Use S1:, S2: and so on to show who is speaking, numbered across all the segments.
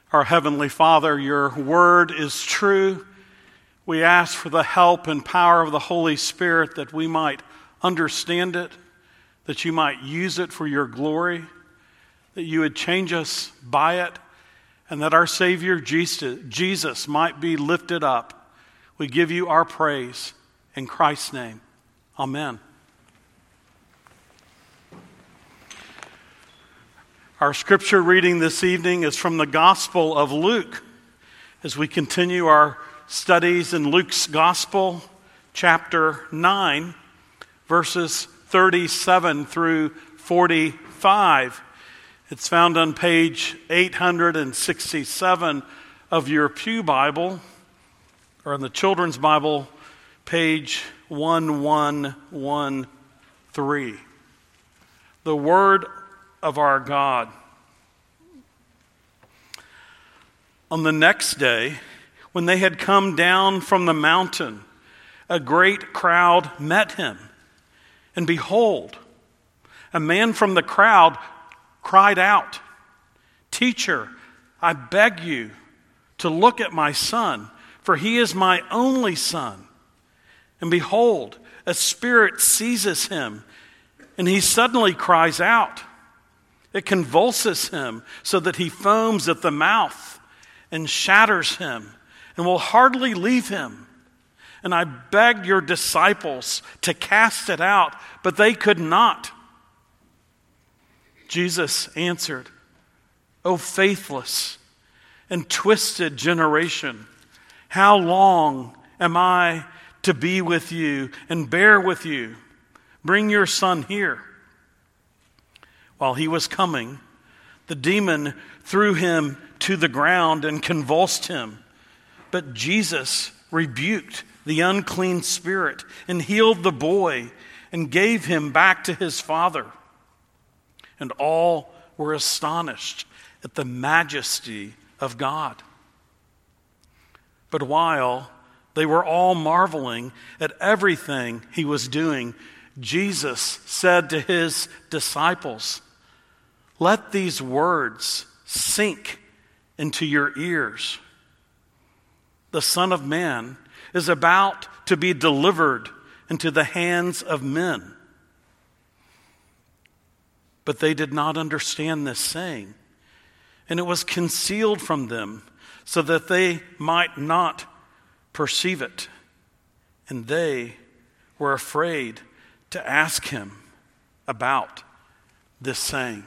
S1: Our Heavenly Father, your word is true. We ask for the help and power of the Holy Spirit that we might understand it, that you might use it for your glory, that you would change us by it, and that our Savior Jesus might be lifted up. We give you our praise in Christ's name. Amen. Our scripture reading this evening is from the Gospel of Luke. As we continue our studies in Luke's Gospel, chapter 9, verses 37 through 45. It's found on page 867 of your Pew Bible, or in the Children's Bible, page 1113. The Word of our God. On the next day, when they had come down from the mountain, a great crowd met him. And behold, a man from the crowd cried out, "Teacher, I beg you to look at my son, for he is my only son. And behold, a spirit seizes him, and he suddenly cries out. It convulses him so that he foams at the mouth and shatters him and will hardly leave him. And I begged your disciples to cast it out, but they could not." Jesus answered, "O faithless and twisted generation, how long am I to be with you and bear with you? Bring your son here." While he was coming, the demon threw him to the ground and convulsed him. But Jesus rebuked the unclean spirit and healed the boy and gave him back to his father. And all were astonished at the majesty of God. But while they were all marveling at everything he was doing, Jesus said to his disciples, "Let these words sink into your ears. The Son of Man is about to be delivered into the hands of men." But they did not understand this saying, and it was concealed from them so that they might not perceive it. And they were afraid to ask him about this saying.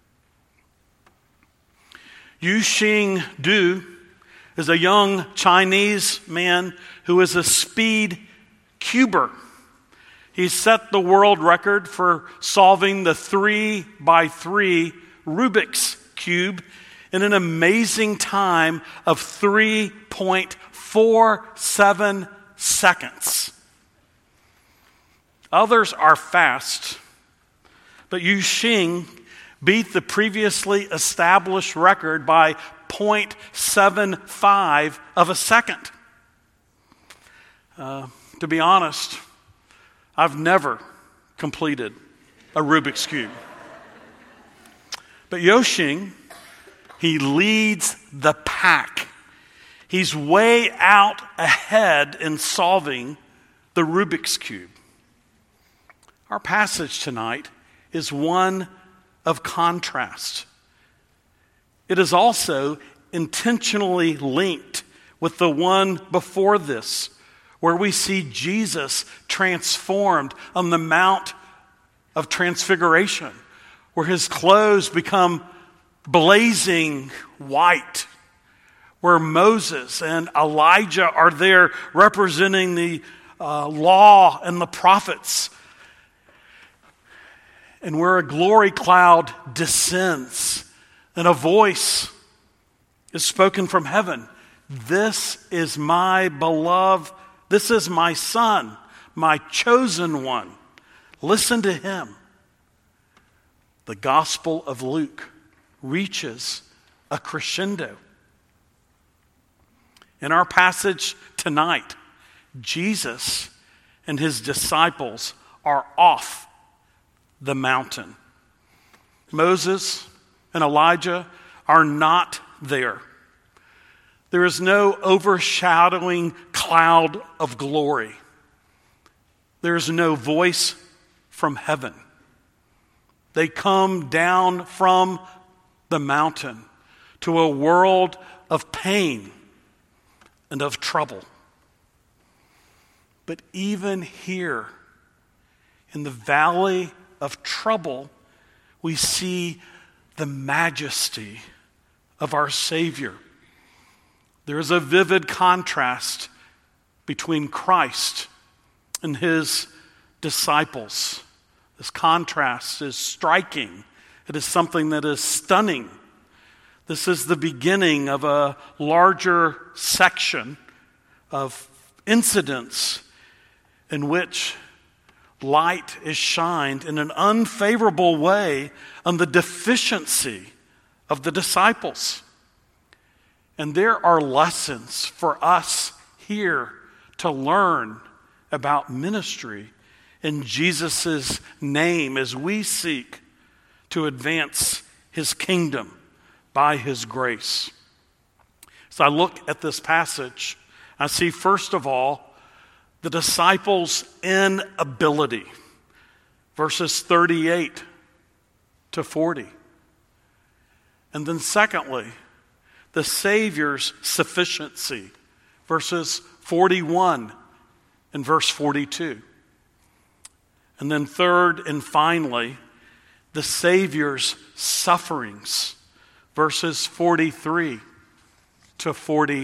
S1: Yu Xing Du is a young Chinese man who is a speed cuber. He set the world record for solving the 3x3 Rubik's Cube in an amazing time of 3.47 seconds. Others are fast, but Yu Xing beat the previously established record by 0.75 of a second. To be honest, I've never completed a Rubik's Cube. But Yu Xing, he leads the pack. He's way out ahead in solving the Rubik's Cube. Our passage tonight is one of contrast. It is also intentionally linked with the one before this, where we see Jesus transformed on the Mount of Transfiguration, where his clothes become blazing white, where Moses and Elijah are there representing the law and the prophets, and where a glory cloud descends and a voice is spoken from heaven. "This is my beloved, this is my son, my chosen one. Listen to him." The Gospel of Luke reaches a crescendo. In our passage tonight, Jesus and his disciples are off the mountain. Moses and Elijah are not there. There is no overshadowing cloud of glory. There is no voice from heaven. They come down from the mountain to a world of pain and of trouble. But even here, in the valley of trouble, we see the majesty of our Savior. There is a vivid contrast between Christ and his disciples. This contrast is striking. It is something that is stunning. This is the beginning of a larger section of incidents in which light is shined in an unfavorable way on the deficiency of the disciples. And there are lessons for us here to learn about ministry in Jesus' name as we seek to advance his kingdom by his grace. As I look at this passage, I see first of all the disciples' inability, verses 38 to 40. And then secondly, the Savior's sufficiency, verses 41 and verse 42. And then third and finally, the Savior's sufferings, verses 43 to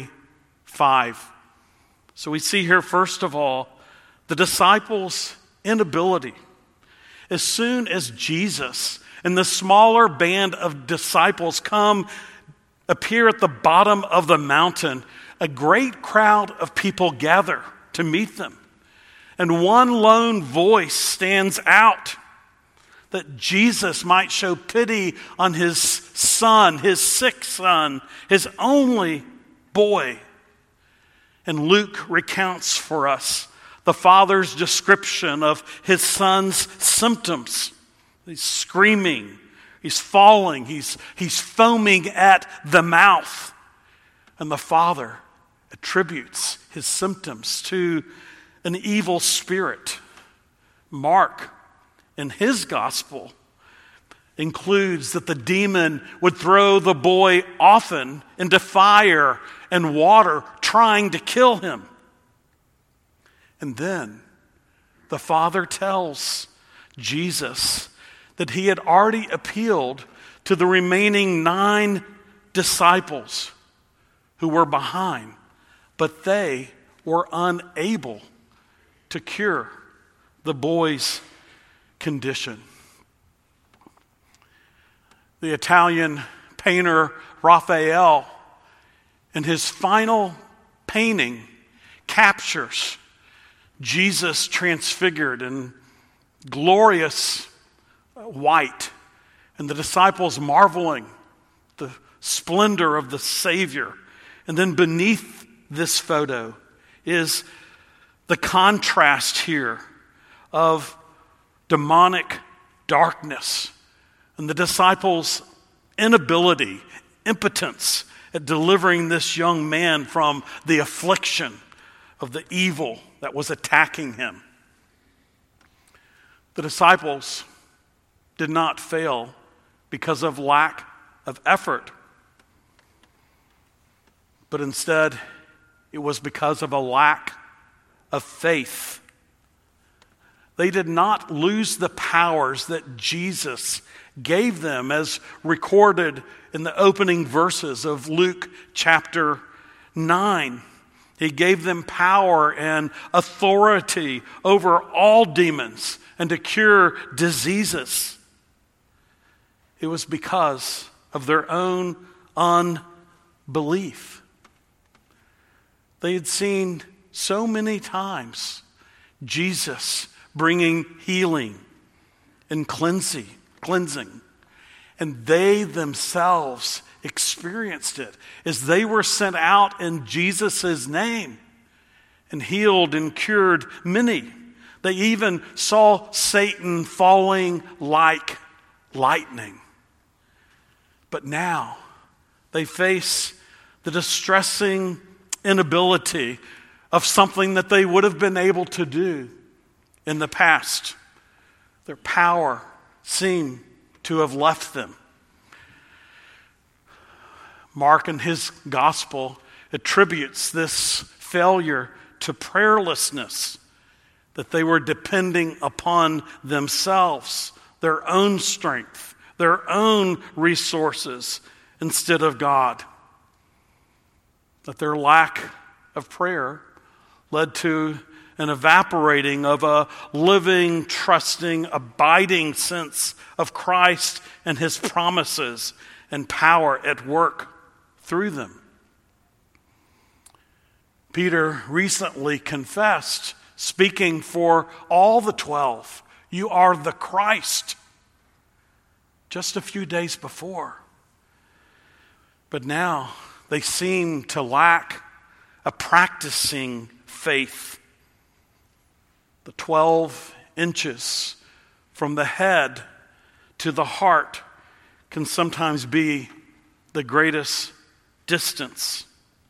S1: 45. So we see here, first of all, the disciples' inability. As soon as Jesus and the smaller band of disciples appear at the bottom of the mountain, a great crowd of people gather to meet them. And one lone voice stands out that Jesus might show pity on his son, his sick son, his only boy. And Luke recounts for us the father's description of his son's symptoms. He's screaming, he's falling, he's foaming at the mouth. And the father attributes his symptoms to an evil spirit. Mark, in his gospel, includes that the demon would throw the boy often into fire and water, trying to kill him. And then the father tells Jesus that he had already appealed to the remaining 9 disciples who were behind, but they were unable to cure the boy's condition. The Italian painter Raphael, in his final painting, captures Jesus transfigured in glorious white, and the disciples marveling the splendor of the Savior. And then beneath this photo is the contrast here of demonic darkness and the disciples' inability, impotence at delivering this young man from the affliction of the evil that was attacking him. The disciples did not fail because of lack of effort, but instead it was because of a lack of faith. They did not lose the powers that Jesus gave them, as recorded in the opening verses of Luke chapter 9. He gave them power and authority over all demons and to cure diseases. It was because of their own unbelief. They had seen so many times Jesus bringing healing and cleansing, and they themselves experienced it as they were sent out in Jesus' name and healed and cured many. They even saw Satan falling like lightning. But now they face the distressing inability of something that they would have been able to do in the past. Their power seemed to have left them. Mark in his gospel attributes this failure to prayerlessness, that they were depending upon themselves, their own strength, their own resources instead of God. That their lack of prayer led to an evaporating of a living, trusting, abiding sense of Christ and his promises and power at work through them. Peter recently confessed, speaking for all the 12, "You are the Christ," just a few days before. But now they seem to lack a practicing faith. The 12 inches from the head to the heart can sometimes be the greatest distance.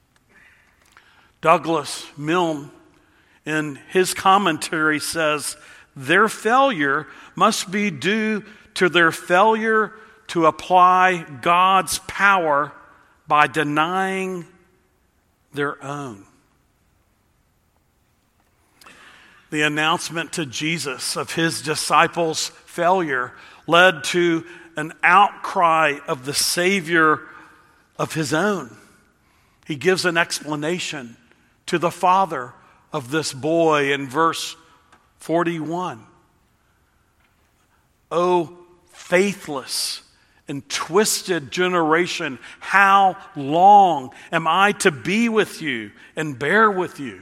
S1: Douglas Milne, in his commentary, says, "Their failure must be due to their failure to apply God's power by denying their own." The announcement to Jesus of his disciples' failure led to an outcry of the Savior of his own. He gives an explanation to the father of this boy in verse 41. "O faithless and twisted generation, how long am I to be with you and bear with you?"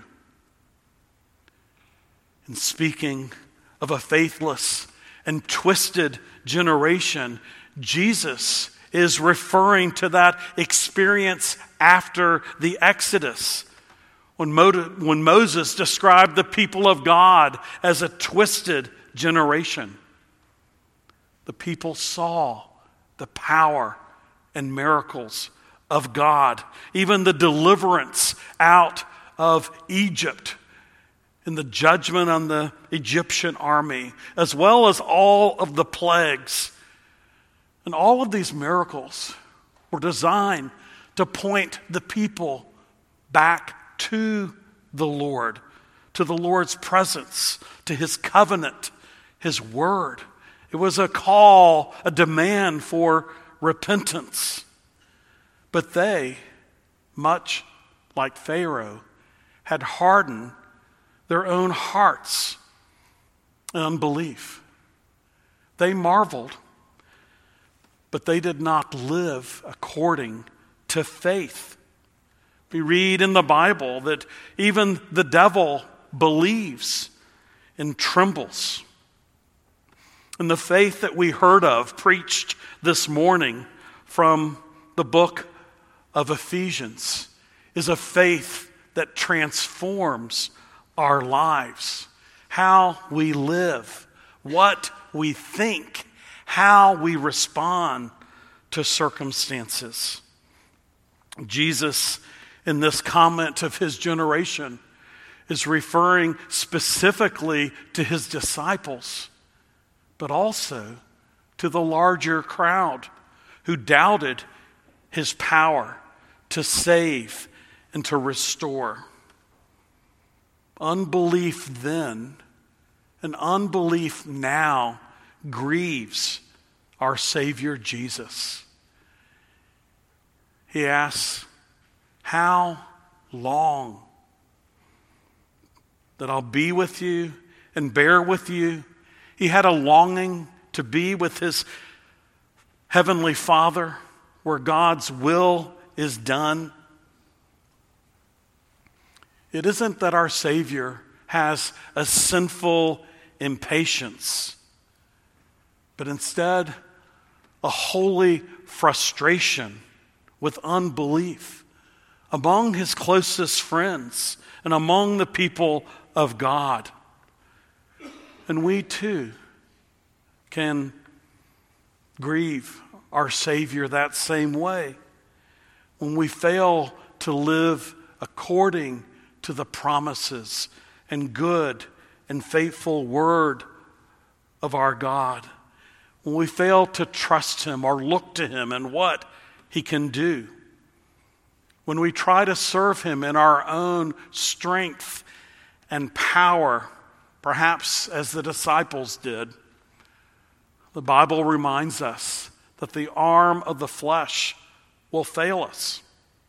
S1: And speaking of a faithless and twisted generation, Jesus is referring to that experience after the Exodus, when Moses described the people of God as a twisted generation. The people saw the power and miracles of God, even the deliverance out of Egypt and the judgment on the Egyptian army, as well as all of the plagues. And all of these miracles were designed to point the people back to the Lord's presence, to his covenant, his word. It was a call, a demand for repentance. But they, much like Pharaoh, had hardened their own hearts in unbelief. They marveled, but they did not live according to faith. We read in the Bible that even the devil believes and trembles. And the faith that we heard of, preached this morning from the book of Ephesians, is a faith that transforms our lives. How we live, what we think, how we respond to circumstances. Jesus, in this comment of his generation, is referring specifically to his disciples, but also to the larger crowd who doubted his power to save and to restore. Unbelief then and unbelief now grieves our Savior Jesus. He asks, "How long that I'll be with you and bear with you?" He had a longing to be with his heavenly Father, where God's will is done. It isn't that our Savior has a sinful impatience, but instead a holy frustration with unbelief among his closest friends and among the people of God. And we too can grieve our Savior that same way when we fail to live according to the promises and good and faithful word of our God, when we fail to trust him or look to him and what he can do, when we try to serve him in our own strength and power, perhaps as the disciples did, the Bible reminds us that the arm of the flesh will fail us.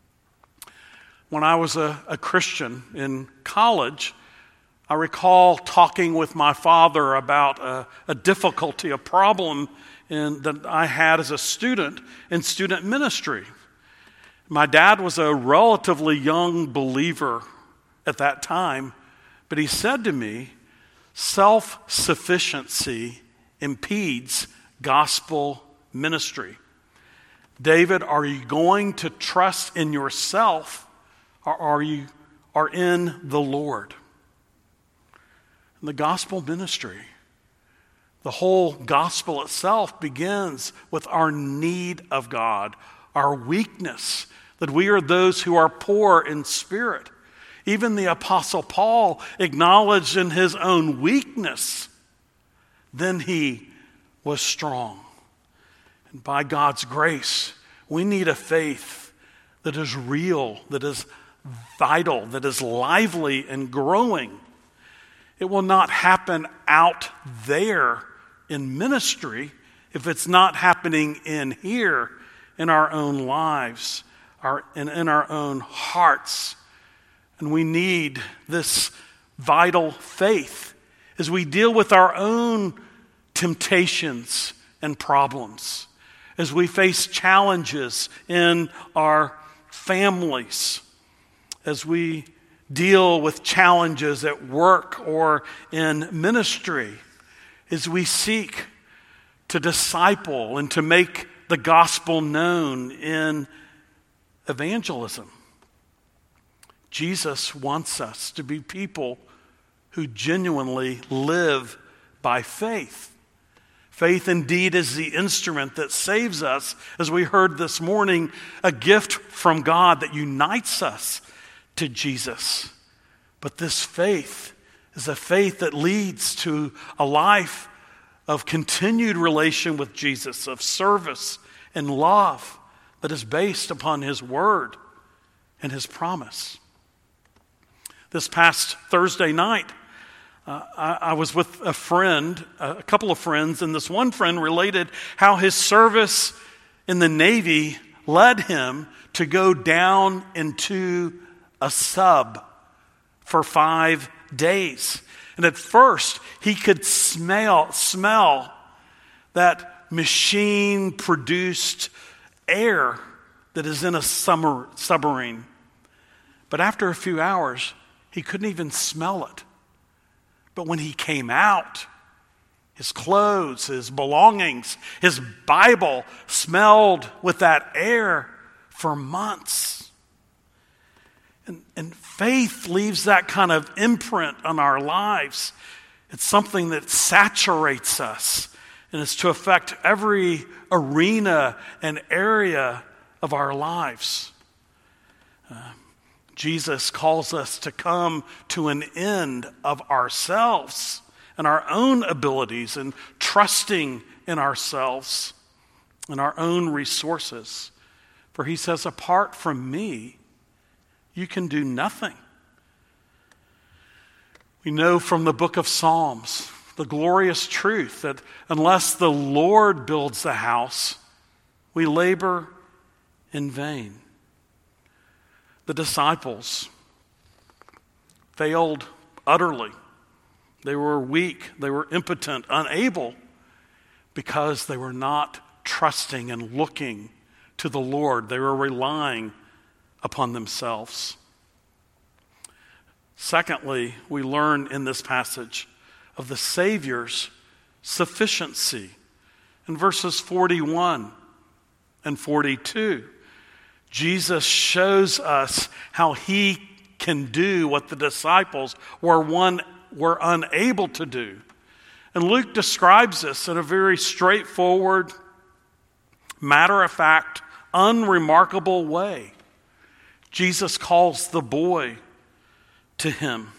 S1: When I was a Christian in college, I recall talking with my father about a difficulty, a problem that I had as a student in student ministry. My dad was a relatively young believer at that time, but he said to me, self-sufficiency impedes gospel ministry. David, are you going to trust in yourself, or are you in the Lord? The gospel ministry, the whole gospel itself begins with our need of God, our weakness, that we are those who are poor in spirit. Even the Apostle Paul acknowledged in his own weakness, then he was strong. And by God's grace, we need a faith that is real, that is vital, that is lively and growing. It will not happen out there in ministry if it's not happening in here, in our own lives, and in our own hearts. And we need this vital faith as we deal with our own temptations and problems, as we face challenges in our families, as we deal with challenges at work or in ministry, as we seek to disciple and to make the gospel known in evangelism. Jesus wants us to be people who genuinely live by faith. Faith indeed is the instrument that saves us, as we heard this morning, a gift from God that unites us to Jesus. But this faith is a faith that leads to a life of continued relation with Jesus, of service and love that is based upon his word and his promise. This past Thursday night, I was with a friend, a couple of friends, and this one friend related how his service in the Navy led him to go down into a sub for 5 days. And at first, he could smell that machine-produced air that is in a submarine. But after a few hours, he couldn't even smell it. But when he came out, his clothes, his belongings, his Bible smelled with that air for months. And faith leaves that kind of imprint on our lives. It's something that saturates us, and it's to affect every arena and area of our lives. Jesus calls us to come to an end of ourselves and our own abilities and trusting in ourselves and our own resources. For he says, apart from me, you can do nothing. We know from the book of Psalms the glorious truth that unless the Lord builds the house, we labor in vain. The disciples failed utterly. They were weak, they were impotent, unable, because they were not trusting and looking to the Lord. They were relying upon themselves. Secondly, we learn in this passage of the Savior's sufficiency. In verses 41 and 42, Jesus shows us how he can do what the disciples were unable to do. And Luke describes this in a very straightforward, matter-of-fact, unremarkable way. Jesus calls the boy to him.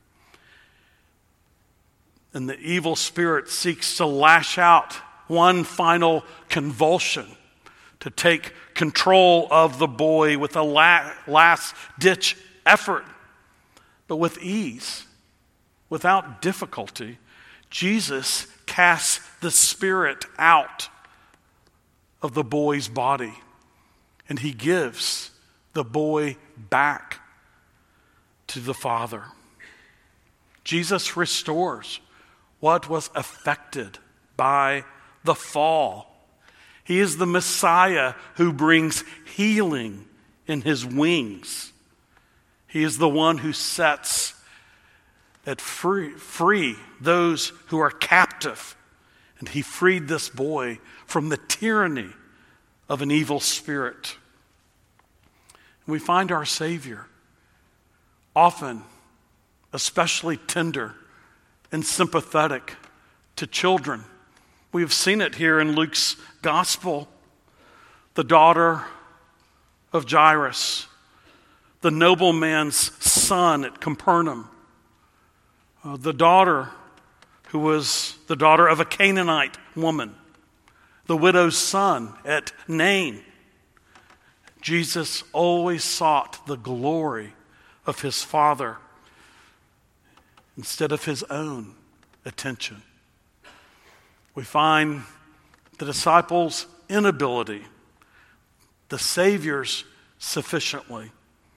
S1: And the evil spirit seeks to lash out one final convulsion to take control of the boy with a last-ditch effort. But with ease, without difficulty, Jesus casts the spirit out of the boy's body, and he gives the boy back to the Father. Jesus restores what was affected by the fall. He is the Messiah who brings healing in his wings. He is the one who sets at free those who are captive. And he freed this boy from the tyranny of an evil spirit. And we find our Savior often especially tender and sympathetic to children. We have seen it here in Luke's gospel. The daughter of Jairus, the nobleman's son at Capernaum, the daughter who was the daughter of a Canaanite woman, the widow's son at Nain. Jesus always sought the glory of his Father instead of his own attention. We find the disciples' inability, the Savior's sufficiently.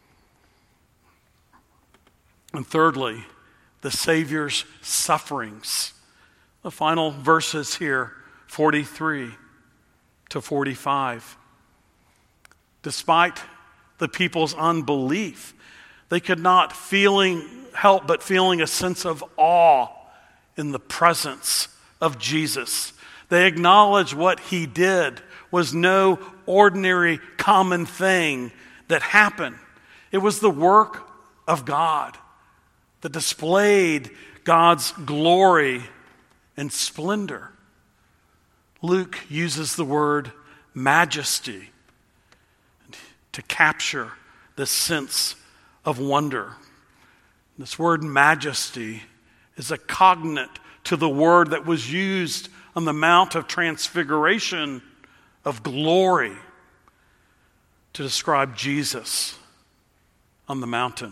S1: And thirdly, the Savior's sufferings. The final verses here, 43 to 45. Despite the people's unbelief, they could not help but feeling a sense of awe in the presence of Jesus. They acknowledged what he did was no ordinary common thing that happened. It was the work of God that displayed God's glory and splendor. Luke uses the word majesty to capture this sense of wonder. This word majesty is a cognate to the word that was used on the Mount of Transfiguration of glory to describe Jesus on the mountain.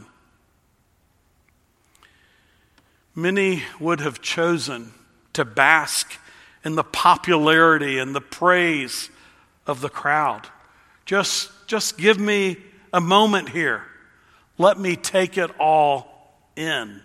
S1: Many would have chosen to bask in the popularity and the praise of the crowd. Just give me a moment here. Let me take it all in.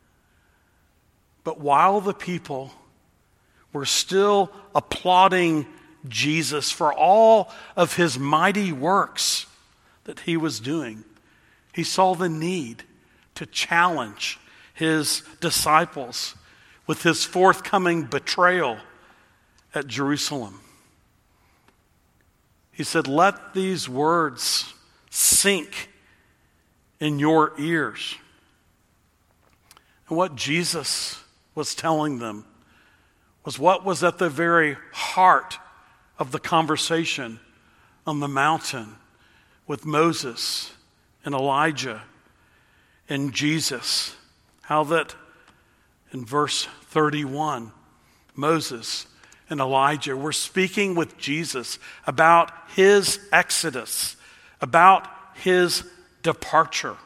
S1: But while the people were still applauding Jesus for all of his mighty works that he was doing, he saw the need to challenge his disciples with his forthcoming betrayal at Jerusalem. He said, "Let these words sink in your ears." And what Jesus was telling them was what was at the very heart of the conversation on the mountain with Moses and Elijah and Jesus. How that in verse 31, Moses and Elijah were speaking with Jesus about his exodus, about his departure.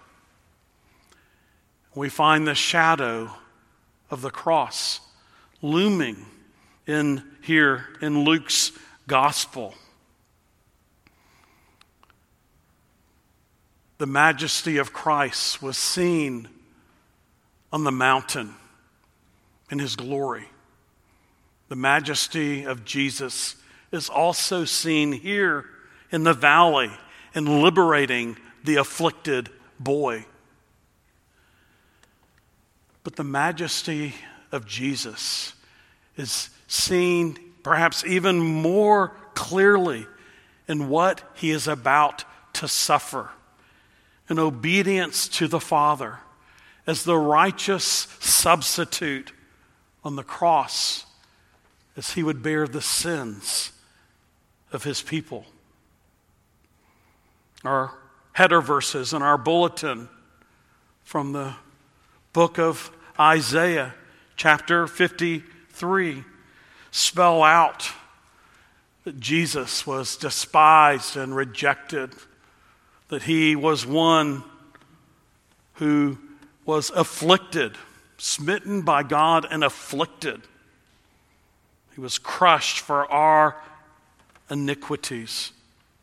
S1: We find the shadow of the cross looming here in Luke's gospel. The majesty of Christ was seen on the mountain in his glory. The majesty of Jesus is also seen here in the valley in liberating the afflicted boy. But the majesty of Jesus is seen perhaps even more clearly in what he is about to suffer in obedience to the Father as the righteous substitute on the cross, as he would bear the sins of his people. Our header verses in our bulletin from the book of Isaiah, chapter 53, spell out that Jesus was despised and rejected, that he was one who was afflicted, smitten by God and afflicted. He was crushed for our iniquities.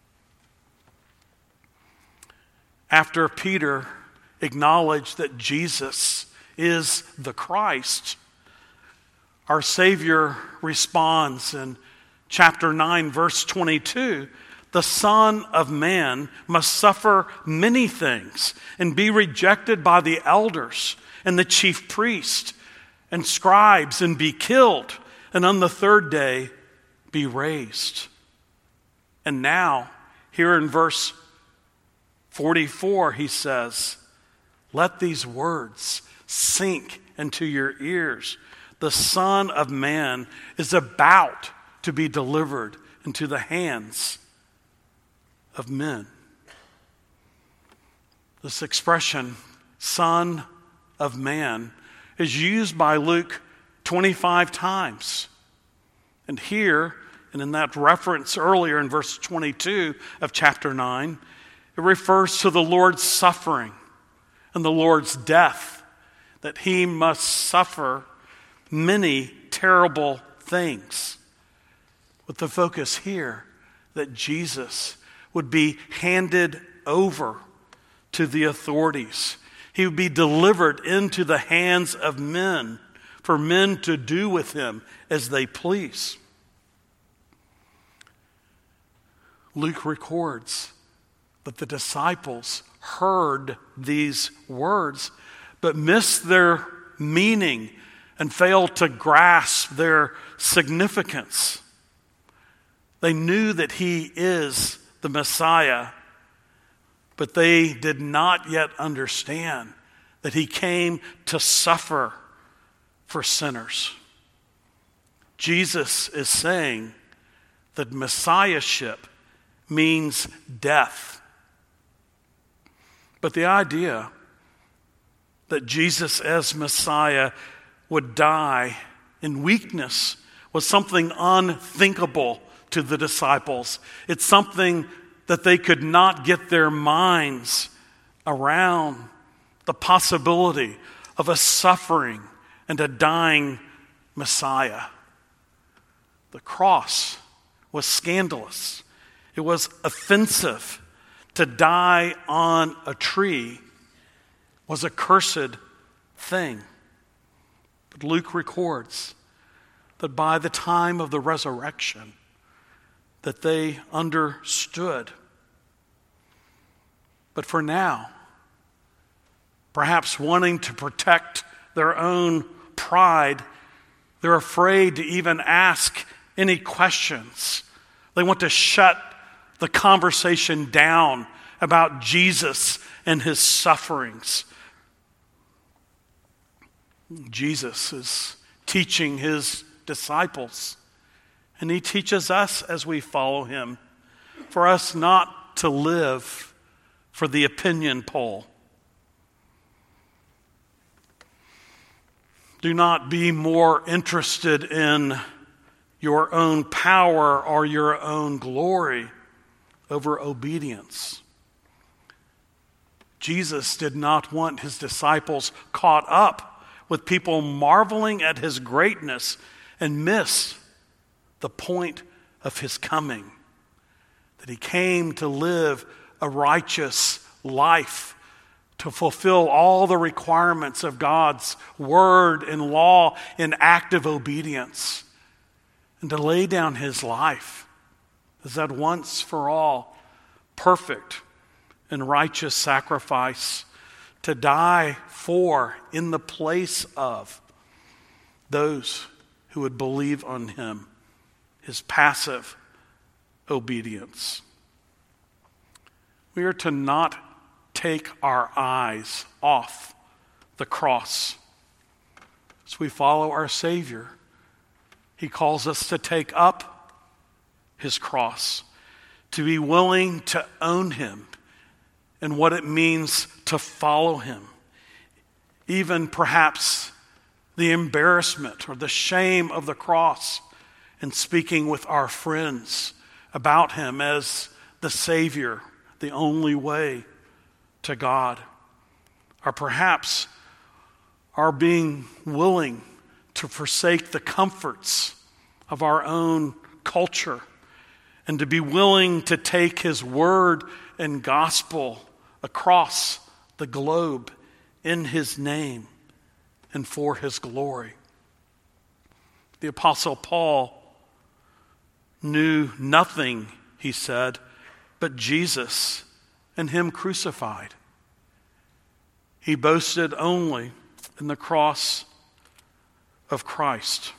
S1: After Peter acknowledged that Jesus is the Christ, our Savior responds in chapter 9, verse 22, the Son of Man must suffer many things and be rejected by the elders and the chief priests and scribes and be killed, and on the third day be raised. And now, here in verse 44, he says, let these words sink into your ears. The Son of Man is about to be delivered into the hands of men. This expression, Son of Man, is used by Luke 25 times. And here, and in that reference earlier in verse 22 of chapter 9, it refers to the Lord's suffering and the Lord's death, that he must suffer many terrible things. With the focus here that Jesus would be handed over to the authorities. He would be delivered into the hands of men for men to do with him as they please. Luke records that the disciples heard these words but missed their meaning and failed to grasp their significance. They knew that he is the Messiah, but they did not yet understand that he came to suffer for sinners. Jesus is saying that Messiahship means death. But the idea that Jesus as Messiah would die in weakness was something unthinkable to the disciples. It's something that they could not get their minds around, the possibility of a suffering and a dying Messiah. The cross was scandalous. It was offensive. To die on a tree was a cursed thing. But Luke records that by the time of the resurrection, that they understood. But for now, perhaps wanting to protect their own pride, they're afraid to even ask any questions. They want to shut the conversation down about Jesus and his sufferings. Jesus is teaching his disciples, and he teaches us as we follow him, for us not to live for the opinion poll. Do not be more interested in your own power or your own glory over obedience. Jesus did not want his disciples caught up with people marveling at his greatness and miss the point of his coming. That he came to live a righteous life, to fulfill all the requirements of God's word and law in active obedience, and to lay down his life as that once for all perfect and righteous sacrifice, to die for, in the place of, those who would believe on him, his passive obedience. We are to not take our eyes off the cross. As we follow our Savior, he calls us to take up his cross, to be willing to own him and what it means to follow him. Even perhaps the embarrassment or the shame of the cross, and speaking with our friends about him as the Savior, the only way to God. Or perhaps our being willing to forsake the comforts of our own culture and to be willing to take his word and gospel across the globe in his name and for his glory. The Apostle Paul knew nothing, he said, but Jesus and him crucified. He boasted only in the cross of Christ.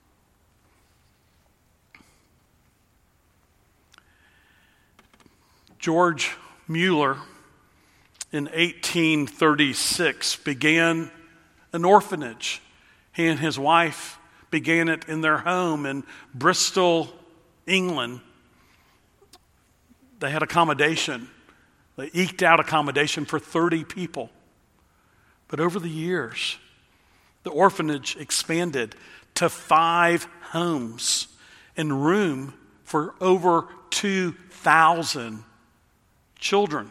S1: George Mueller in 1836 began an orphanage. He and his wife began it in their home in Bristol, England. They had accommodation. They eked out accommodation for 30 people. But over the years, the orphanage expanded to 5 homes and room for over 2,000 children.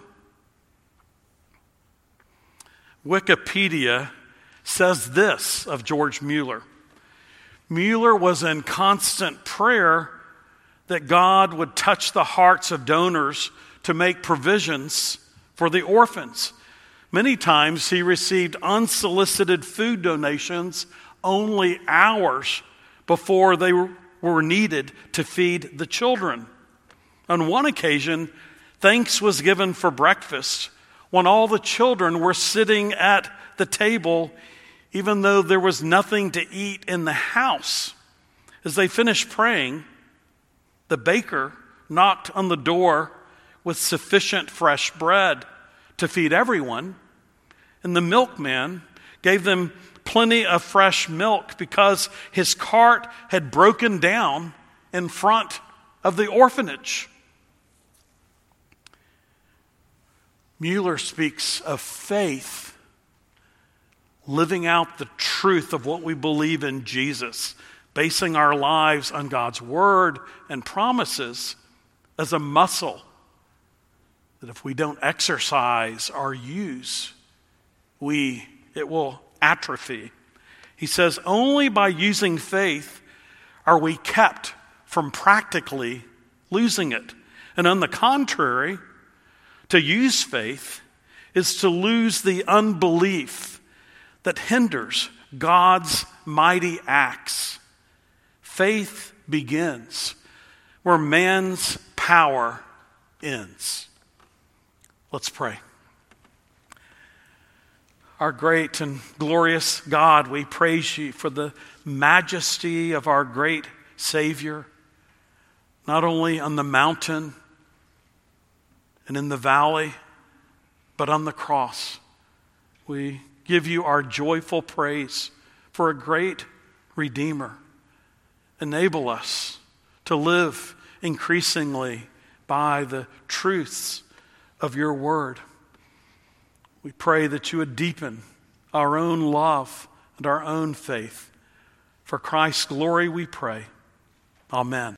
S1: Wikipedia says this of George Mueller. Mueller was in constant prayer that God would touch the hearts of donors to make provisions for the orphans. Many times he received unsolicited food donations only hours before they were needed to feed the children. On one occasion, thanks was given for breakfast when all the children were sitting at the table, even though there was nothing to eat in the house. As they finished praying, the baker knocked on the door with sufficient fresh bread to feed everyone, and the milkman gave them plenty of fresh milk because his cart had broken down in front of the orphanage. Mueller speaks of faith, living out the truth of what we believe in Jesus, basing our lives on God's word and promises as a muscle that if we don't exercise or use, it will atrophy. He says, only by using faith are we kept from practically losing it. And on the contrary, to use faith is to lose the unbelief that hinders God's mighty acts. Faith begins where man's power ends. Let's pray. Our great and glorious God, we praise you for the majesty of our great Savior, not only on the mountain and in the valley, but on the cross. We give you our joyful praise for a great Redeemer. Enable us to live increasingly by the truths of your word. We pray that you would deepen our own love and our own faith. For Christ's glory we pray. Amen.